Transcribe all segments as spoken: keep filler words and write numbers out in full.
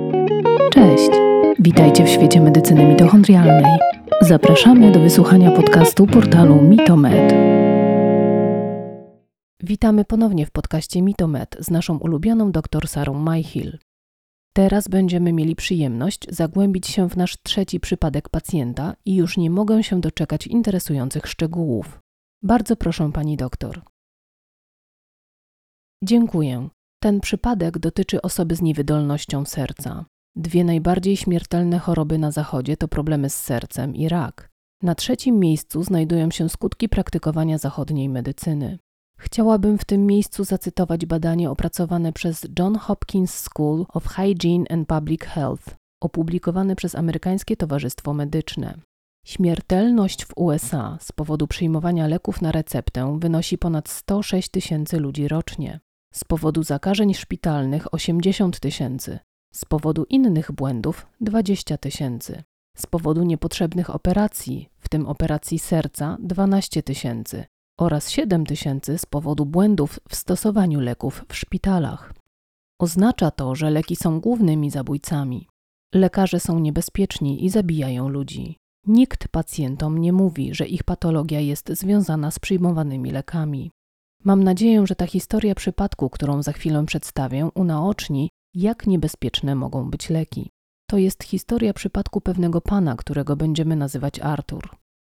Cześć! Witajcie w świecie medycyny mitochondrialnej. Zapraszamy do wysłuchania podcastu portalu Mitomed. Witamy ponownie w podcaście Mitomed z naszą ulubioną dr Sarą Majchil. Teraz będziemy mieli przyjemność zagłębić się w nasz trzeci przypadek pacjenta i już nie mogę się doczekać interesujących szczegółów. Bardzo proszę pani doktor. Dziękuję. Ten przypadek dotyczy osoby z niewydolnością serca. Dwie najbardziej śmiertelne choroby na zachodzie to problemy z sercem i rak. Na trzecim miejscu znajdują się skutki praktykowania zachodniej medycyny. Chciałabym w tym miejscu zacytować badanie opracowane przez Johns Hopkins School of Hygiene and Public Health, opublikowane przez Amerykańskie Towarzystwo Medyczne. Śmiertelność w U S A z powodu przyjmowania leków na receptę wynosi ponad sto sześć tysięcy ludzi rocznie, z powodu zakażeń szpitalnych osiemdziesiąt tysięcy, z powodu innych błędów dwadzieścia tysięcy, z powodu niepotrzebnych operacji, w tym operacji serca dwanaście tysięcy oraz siedem tysięcy z powodu błędów w stosowaniu leków w szpitalach. Oznacza to, że leki są głównymi zabójcami. Lekarze są niebezpieczni i zabijają ludzi. Nikt pacjentom nie mówi, że ich patologia jest związana z przyjmowanymi lekami. Mam nadzieję, że ta historia przypadku, którą za chwilę przedstawię, unaoczni, jak niebezpieczne mogą być leki. To jest historia przypadku pewnego pana, którego będziemy nazywać Artur.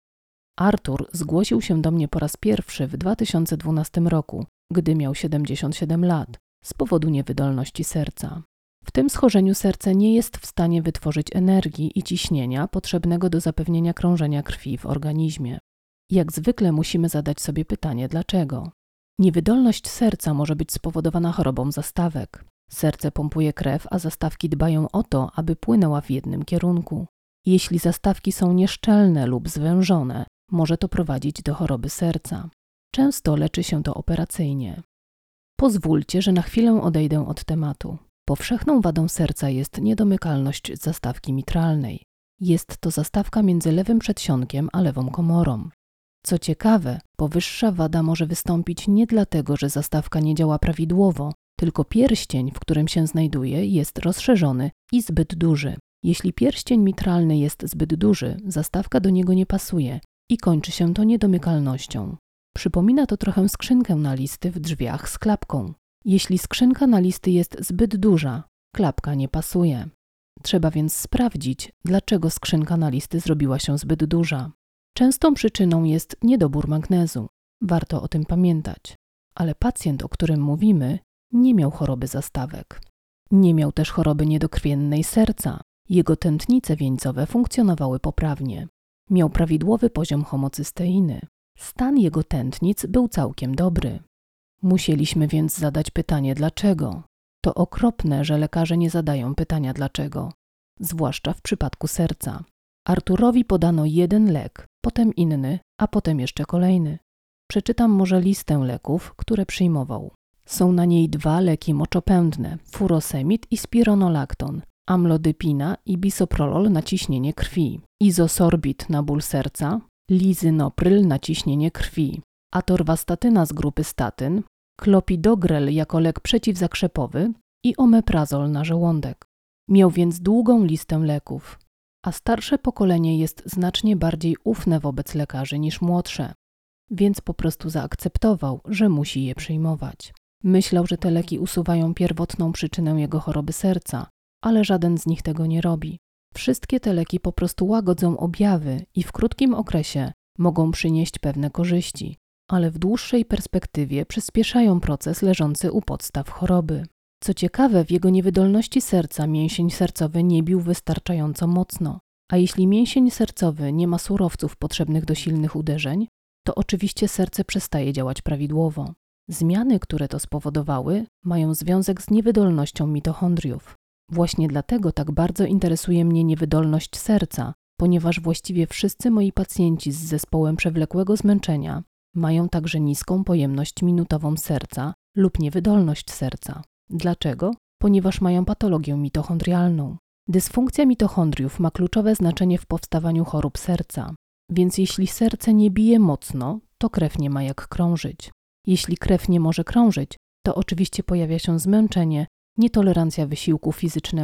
Artur zgłosił się do mnie po raz pierwszy w dwa tysiące dwunastym roku, gdy miał siedemdziesiąt siedem lat, z powodu niewydolności serca. W tym schorzeniu serce nie jest w stanie wytworzyć energii i ciśnienia potrzebnego do zapewnienia krążenia krwi w organizmie. Jak zwykle musimy zadać sobie pytanie, dlaczego? Niewydolność serca może być spowodowana chorobą zastawek. Serce pompuje krew, a zastawki dbają o to, aby płynęła w jednym kierunku. Jeśli zastawki są nieszczelne lub zwężone, może to prowadzić do choroby serca. Często leczy się to operacyjnie. Pozwólcie, że na chwilę odejdę od tematu. Powszechną wadą serca jest niedomykalność zastawki mitralnej. Jest to zastawka między lewym przedsionkiem a lewą komorą. Co ciekawe, powyższa wada może wystąpić nie dlatego, że zastawka nie działa prawidłowo, tylko pierścień, w którym się znajduje, jest rozszerzony i zbyt duży. Jeśli pierścień mitralny jest zbyt duży, zastawka do niego nie pasuje i kończy się to niedomykalnością. Przypomina to trochę skrzynkę na listy w drzwiach z klapką. Jeśli skrzynka na listy jest zbyt duża, klapka nie pasuje. Trzeba więc sprawdzić, dlaczego skrzynka na listy zrobiła się zbyt duża. Częstą przyczyną jest niedobór magnezu. Warto o tym pamiętać. Ale pacjent, o którym mówimy, nie miał choroby zastawek. Nie miał też choroby niedokrwiennej serca. Jego tętnice wieńcowe funkcjonowały poprawnie. Miał prawidłowy poziom homocysteiny. Stan jego tętnic był całkiem dobry. Musieliśmy więc zadać pytanie dlaczego. To okropne, że lekarze nie zadają pytania dlaczego, zwłaszcza w przypadku serca. Arturowi podano jeden lek, potem inny, a potem jeszcze kolejny. Przeczytam może listę leków, które przyjmował. Są na niej dwa leki moczopędne, furosemid i spironolakton, amlodypina i bisoprolol na ciśnienie krwi, izosorbit na ból serca, lizynopryl na ciśnienie krwi, atorwastatyna z grupy statyn, klopidogrel jako lek przeciwzakrzepowy i omeprazol na żołądek. Miał więc długą listę leków, a starsze pokolenie jest znacznie bardziej ufne wobec lekarzy niż młodsze, więc po prostu zaakceptował, że musi je przyjmować. Myślał, że te leki usuwają pierwotną przyczynę jego choroby serca, ale żaden z nich tego nie robi. Wszystkie te leki po prostu łagodzą objawy i w krótkim okresie mogą przynieść pewne korzyści, ale w dłuższej perspektywie przyspieszają proces leżący u podstaw choroby. Co ciekawe, w jego niewydolności serca mięsień sercowy nie bił wystarczająco mocno, a jeśli mięsień sercowy nie ma surowców potrzebnych do silnych uderzeń, to oczywiście serce przestaje działać prawidłowo. Zmiany, które to spowodowały, mają związek z niewydolnością mitochondriów. Właśnie dlatego tak bardzo interesuje mnie niewydolność serca, ponieważ właściwie wszyscy moi pacjenci z zespołem przewlekłego zmęczenia mają także niską pojemność minutową serca lub niewydolność serca. Dlaczego? Ponieważ mają patologię mitochondrialną. Dysfunkcja mitochondriów ma kluczowe znaczenie w powstawaniu chorób serca, więc jeśli serce nie bije mocno, to krew nie ma jak krążyć. Jeśli krew nie może krążyć, to oczywiście pojawia się zmęczenie, nietolerancja wysiłku fizycznego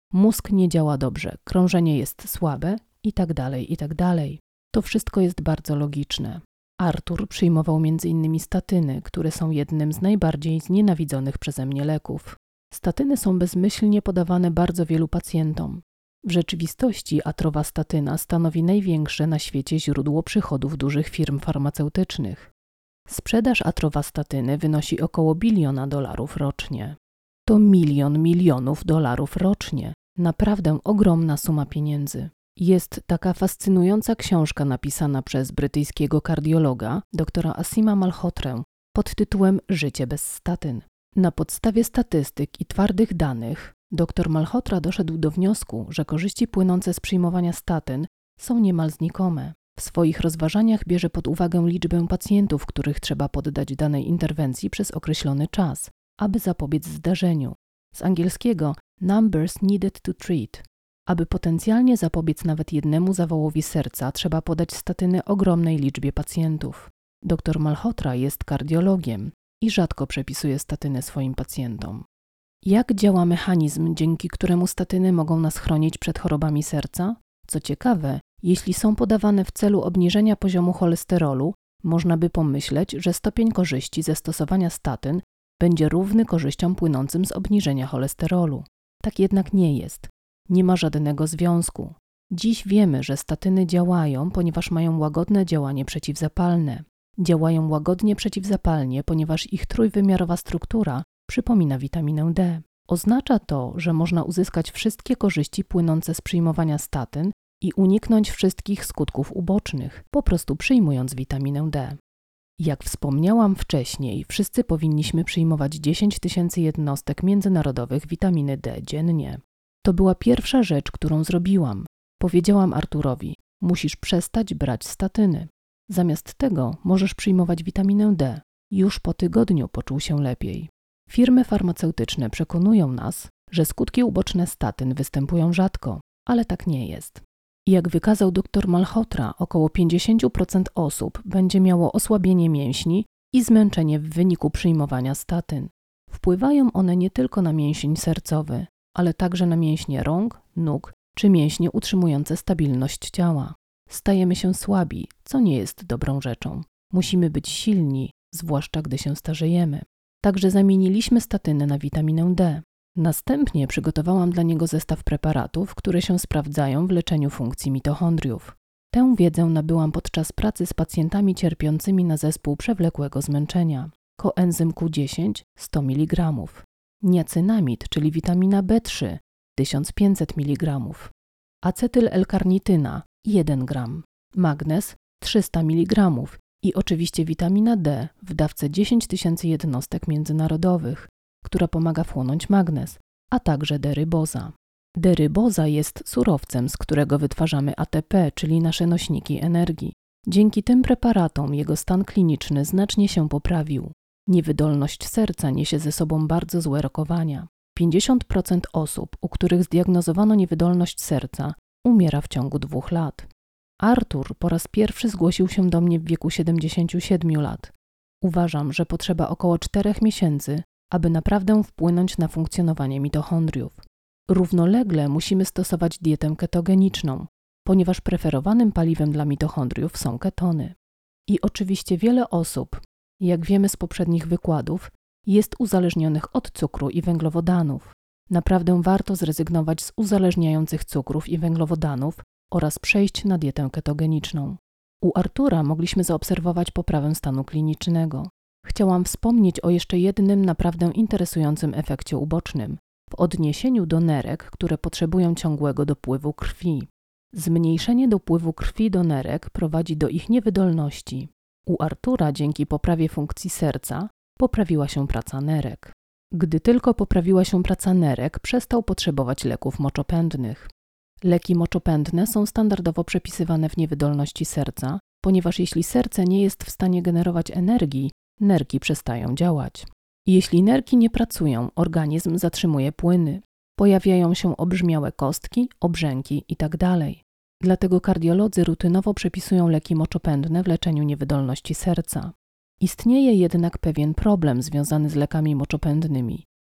mózg nie działa dobrze, krążenie jest słabe i tak dalej, i tak dalej. To wszystko jest bardzo logiczne. Artur przyjmował między innymi statyny, które są jednym z najbardziej znienawidzonych przeze mnie leków. Statyny są bezmyślnie podawane bardzo wielu pacjentom. W rzeczywistości atrowastatyna stanowi największe na świecie źródło przychodów dużych firm farmaceutycznych. Sprzedaż atrowastatyny wynosi około biliona dolarów rocznie. To milion milionów dolarów rocznie. Naprawdę ogromna suma pieniędzy. Jest taka fascynująca książka napisana przez brytyjskiego kardiologa, doktora Asima Malhotrę, pod tytułem Życie bez statyn. Na podstawie statystyk i twardych danych dr Malhotra doszedł do wniosku, że korzyści płynące z przyjmowania statyn są niemal znikome. W swoich rozważaniach bierze pod uwagę liczbę pacjentów, których trzeba poddać danej interwencji przez określony czas, aby zapobiec zdarzeniu. Z angielskiego numbers needed to treat. Aby potencjalnie zapobiec nawet jednemu zawałowi serca, trzeba podać statyny ogromnej liczbie pacjentów. Dr Malhotra jest kardiologiem i rzadko przepisuje statyny swoim pacjentom. Jak działa mechanizm, dzięki któremu statyny mogą nas chronić przed chorobami serca? Co ciekawe, jeśli są podawane w celu obniżenia poziomu cholesterolu, można by pomyśleć, że stopień korzyści ze stosowania statyn będzie równy korzyściom płynącym z obniżenia cholesterolu. Tak jednak nie jest. Nie ma żadnego związku. Dziś wiemy, że statyny działają, ponieważ mają łagodne działanie przeciwzapalne. Działają łagodnie przeciwzapalnie, ponieważ ich trójwymiarowa struktura przypomina witaminę D. Oznacza to, że można uzyskać wszystkie korzyści płynące z przyjmowania statyn i uniknąć wszystkich skutków ubocznych, po prostu przyjmując witaminę D. Jak wspomniałam wcześniej, wszyscy powinniśmy przyjmować dziesięć tysięcy jednostek międzynarodowych witaminy D dziennie. To była pierwsza rzecz, którą zrobiłam. Powiedziałam Arturowi, musisz przestać brać statyny. Zamiast tego możesz przyjmować witaminę D. Już po tygodniu poczuł się lepiej. Firmy farmaceutyczne przekonują nas, że skutki uboczne statyn występują rzadko, ale tak nie jest. Jak wykazał dr Malhotra, około pięćdziesiąt procent osób będzie miało osłabienie mięśni i zmęczenie w wyniku przyjmowania statyn. Wpływają one nie tylko na mięsień sercowy, ale także na mięśnie rąk, nóg czy mięśnie utrzymujące stabilność ciała. Stajemy się słabi, co nie jest dobrą rzeczą. Musimy być silni, zwłaszcza gdy się starzejemy. Także zamieniliśmy statyny na witaminę D. Następnie przygotowałam dla niego zestaw preparatów, które się sprawdzają w leczeniu funkcji mitochondriów. Tę wiedzę nabyłam podczas pracy z pacjentami cierpiącymi na zespół przewlekłego zmęczenia. Koenzym Q dziesięć sto miligramów. Niacynamid, czyli witamina B trzy tysiąc pięćset miligramów. Acetyl L-karnityna jeden gram. Magnez trzysta miligramów. I oczywiście witamina D w dawce dziesięć tysięcy jednostek międzynarodowych, która pomaga wchłonąć magnez, a także deryboza. Deryboza jest surowcem, z którego wytwarzamy A T P, czyli nasze nośniki energii. Dzięki tym preparatom jego stan kliniczny znacznie się poprawił. Niewydolność serca niesie ze sobą bardzo złe rokowania. pięćdziesiąt procent osób, u których zdiagnozowano niewydolność serca, umiera w ciągu dwóch lat. Artur po raz pierwszy zgłosił się do mnie w wieku siedemdziesięciu siedmiu lat. Uważam, że potrzeba około czterech miesięcy, aby naprawdę wpłynąć na funkcjonowanie mitochondriów. Równolegle musimy stosować dietę ketogeniczną, ponieważ preferowanym paliwem dla mitochondriów są ketony. I oczywiście wiele osób, jak wiemy z poprzednich wykładów, jest uzależnionych od cukru i węglowodanów. Naprawdę warto zrezygnować z uzależniających cukrów i węglowodanów oraz przejść na dietę ketogeniczną. U Artura mogliśmy zaobserwować poprawę stanu klinicznego. Chciałam wspomnieć o jeszcze jednym naprawdę interesującym efekcie ubocznym w odniesieniu do nerek, które potrzebują ciągłego dopływu krwi. Zmniejszenie dopływu krwi do nerek prowadzi do ich niewydolności. U Artura dzięki poprawie funkcji serca poprawiła się praca nerek. Gdy tylko poprawiła się praca nerek, przestał potrzebować leków moczopędnych. Leki moczopędne są standardowo przepisywane w niewydolności serca, ponieważ jeśli serce nie jest w stanie generować energii, nerki przestają działać. Jeśli nerki nie pracują, organizm zatrzymuje płyny. Pojawiają się obrzmiałe kostki, obrzęki itd. Dlatego kardiolodzy rutynowo przepisują leki moczopędne w leczeniu niewydolności serca. Istnieje jednak pewien problem związany z lekami moczopędnymi.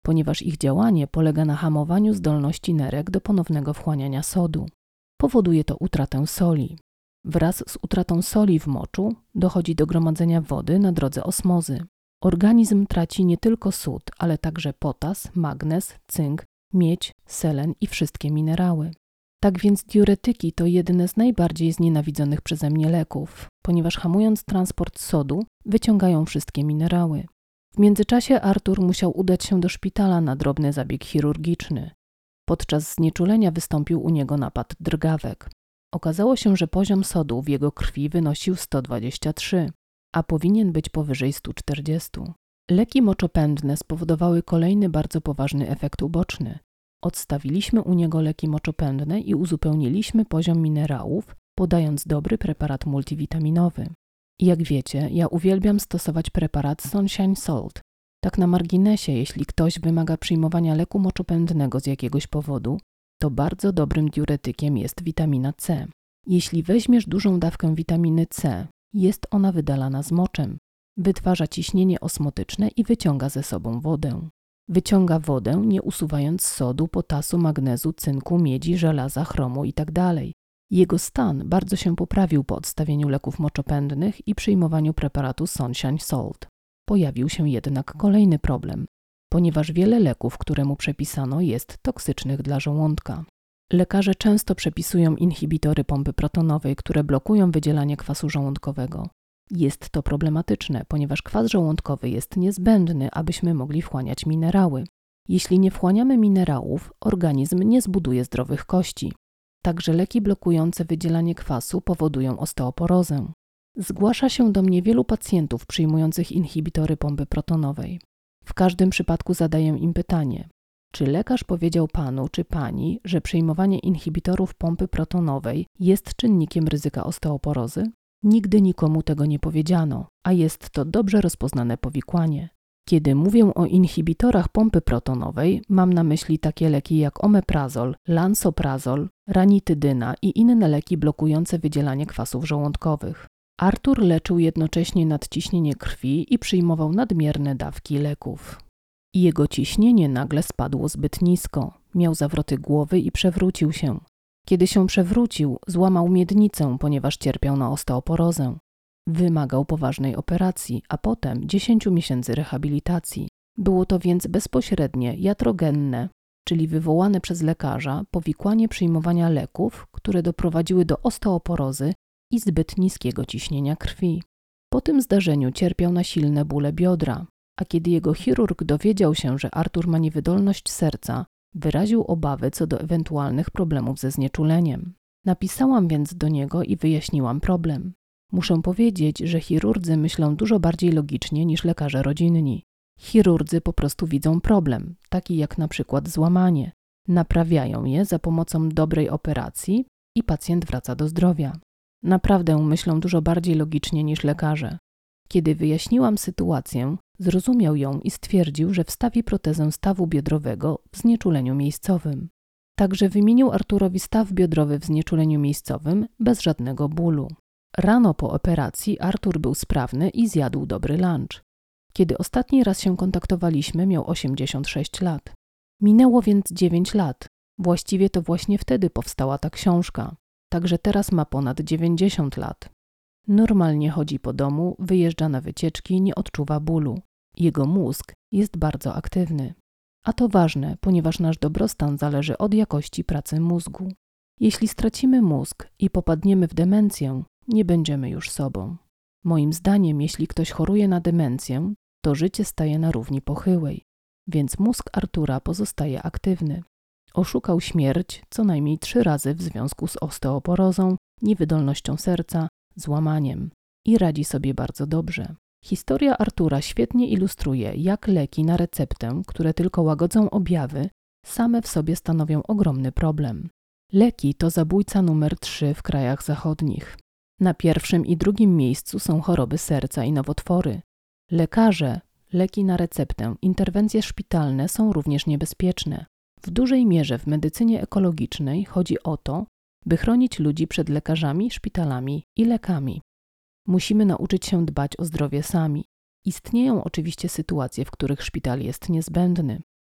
ponieważ ich działanie polega na hamowaniu zdolności nerek do ponownego wchłaniania sodu. Powoduje to utratę soli. Wraz z utratą soli w moczu dochodzi do gromadzenia wody na drodze osmozy. Organizm traci nie tylko sód, ale także potas, magnez, cynk, miedź, selen i wszystkie minerały. Tak więc diuretyki to jedne z najbardziej znienawidzonych przeze mnie leków, ponieważ hamując transport sodu, wyciągają wszystkie minerały. W międzyczasie Artur musiał udać się do szpitala na drobny zabieg chirurgiczny. Podczas znieczulenia wystąpił u niego napad drgawek. Okazało się, że poziom sodu w jego krwi wynosił sto dwadzieścia trzy, a powinien być powyżej stu czterdziestu. Leki moczopędne spowodowały kolejny bardzo poważny efekt uboczny. Odstawiliśmy u niego leki moczopędne i uzupełniliśmy poziom minerałów, podając dobry preparat multivitaminowy. Jak wiecie, ja uwielbiam stosować preparat Sunshine Salt. Tak na marginesie, jeśli ktoś wymaga przyjmowania leku moczopędnego z jakiegoś powodu, to bardzo dobrym diuretykiem jest witamina C. Jeśli weźmiesz dużą dawkę witaminy C, jest ona wydalana z moczem. Wytwarza ciśnienie osmotyczne i wyciąga ze sobą wodę. Wyciąga wodę, nie usuwając sodu, potasu, magnezu, cynku, miedzi, żelaza, chromu itd. Jego stan bardzo się poprawił po odstawieniu leków moczopędnych i przyjmowaniu preparatu Sunshine Salt. Pojawił się jednak kolejny problem, ponieważ wiele leków, które mu przepisano, jest toksycznych dla żołądka. Lekarze często przepisują inhibitory pompy protonowej, które blokują wydzielanie kwasu żołądkowego. Jest to problematyczne, ponieważ kwas żołądkowy jest niezbędny, abyśmy mogli wchłaniać minerały. Jeśli nie wchłaniamy minerałów, organizm nie zbuduje zdrowych kości. Także leki blokujące wydzielanie kwasu powodują osteoporozę. Zgłasza się do mnie wielu pacjentów przyjmujących inhibitory pompy protonowej. W każdym przypadku zadaję im pytanie: czy lekarz powiedział panu czy pani, że przyjmowanie inhibitorów pompy protonowej jest czynnikiem ryzyka osteoporozy? Nigdy nikomu tego nie powiedziano, a jest to dobrze rozpoznane powikłanie. Kiedy mówię o inhibitorach pompy protonowej, mam na myśli takie leki jak omeprazol, lansoprazol, ranitydyna i inne leki blokujące wydzielanie kwasów żołądkowych. Artur leczył jednocześnie nadciśnienie krwi i przyjmował nadmierne dawki leków. Jego ciśnienie nagle spadło zbyt nisko, miał zawroty głowy i przewrócił się. Kiedy się przewrócił, złamał miednicę, ponieważ cierpiał na osteoporozę. Wymagał poważnej operacji, a potem dziesięciu miesięcy rehabilitacji. Było to więc bezpośrednie, iatrogenne, czyli wywołane przez lekarza, powikłanie przyjmowania leków, które doprowadziły do osteoporozy i zbyt niskiego ciśnienia krwi. Po tym zdarzeniu cierpiał na silne bóle biodra, a kiedy jego chirurg dowiedział się, że Artur ma niewydolność serca, wyraził obawy co do ewentualnych problemów ze znieczuleniem. Napisałam więc do niego i wyjaśniłam problem. Muszę powiedzieć, że chirurdzy myślą dużo bardziej logicznie niż lekarze rodzinni. Chirurdzy po prostu widzą problem, taki jak na przykład złamanie. Naprawiają je za pomocą dobrej operacji i pacjent wraca do zdrowia. Naprawdę myślą dużo bardziej logicznie niż lekarze. Kiedy wyjaśniłam sytuację, zrozumiał ją i stwierdził, że wstawi protezę stawu biodrowego w znieczuleniu miejscowym. Także wymienił Arturowi staw biodrowy w znieczuleniu miejscowym bez żadnego bólu. Rano po operacji Artur był sprawny i zjadł dobry lunch. Kiedy ostatni raz się kontaktowaliśmy, miał osiemdziesiąt sześć lat. Minęło więc dziewięć lat. Właściwie to właśnie wtedy powstała ta książka. Także teraz ma ponad dziewięćdziesiąt lat. Normalnie chodzi po domu, wyjeżdża na wycieczki, nie odczuwa bólu. Jego mózg jest bardzo aktywny. A to ważne, ponieważ nasz dobrostan zależy od jakości pracy mózgu. Jeśli stracimy mózg i popadniemy w demencję, nie będziemy już sobą. Moim zdaniem, jeśli ktoś choruje na demencję, to życie staje na równi pochyłej, więc mózg Artura pozostaje aktywny. Oszukał śmierć co najmniej trzy razy w związku z osteoporozą, niewydolnością serca, złamaniem i radzi sobie bardzo dobrze. Historia Artura świetnie ilustruje, jak leki na receptę, które tylko łagodzą objawy, same w sobie stanowią ogromny problem. Leki to zabójca numer trzy w krajach zachodnich. Na pierwszym i drugim miejscu są choroby serca i nowotwory. Lekarze, leki na receptę, interwencje szpitalne są również niebezpieczne. W dużej mierze w medycynie ekologicznej chodzi o to, by chronić ludzi przed lekarzami, szpitalami i lekami. Musimy nauczyć się dbać o zdrowie sami. Istnieją oczywiście sytuacje, w których szpital jest niezbędny.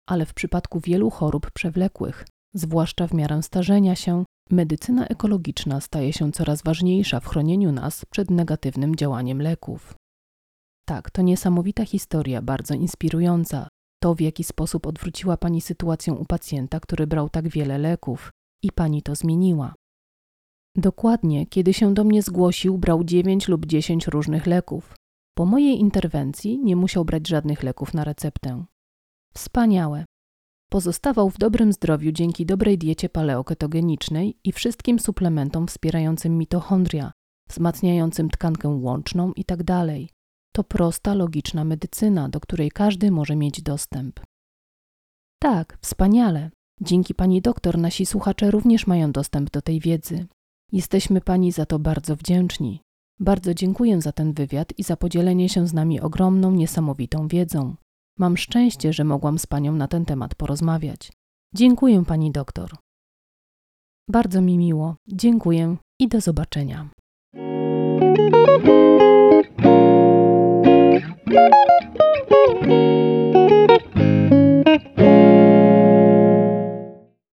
ale w przypadku wielu chorób przewlekłych, zwłaszcza w miarę starzenia się, medycyna ekologiczna staje się coraz ważniejsza w chronieniu nas przed negatywnym działaniem leków. Tak, to niesamowita historia, bardzo inspirująca. To, w jaki sposób odwróciła Pani sytuację u pacjenta, który brał tak wiele leków i Pani to zmieniła. Dokładnie, kiedy się do mnie zgłosił, brał dziewięć lub dziesięć różnych leków. Po mojej interwencji nie musiał brać żadnych leków na receptę. Wspaniałe. Pozostawał w dobrym zdrowiu dzięki dobrej diecie paleoketogenicznej i wszystkim suplementom wspierającym mitochondria, wzmacniającym tkankę łączną itd. To prosta, logiczna medycyna, do której każdy może mieć dostęp. Tak, wspaniale. Dzięki Pani doktor nasi słuchacze również mają dostęp do tej wiedzy. Jesteśmy Pani za to bardzo wdzięczni. Bardzo dziękuję za ten wywiad i za podzielenie się z nami ogromną, niesamowitą wiedzą. Mam szczęście, że mogłam z Panią na ten temat porozmawiać. Dziękuję Pani doktor. Bardzo mi miło. Dziękuję i do zobaczenia.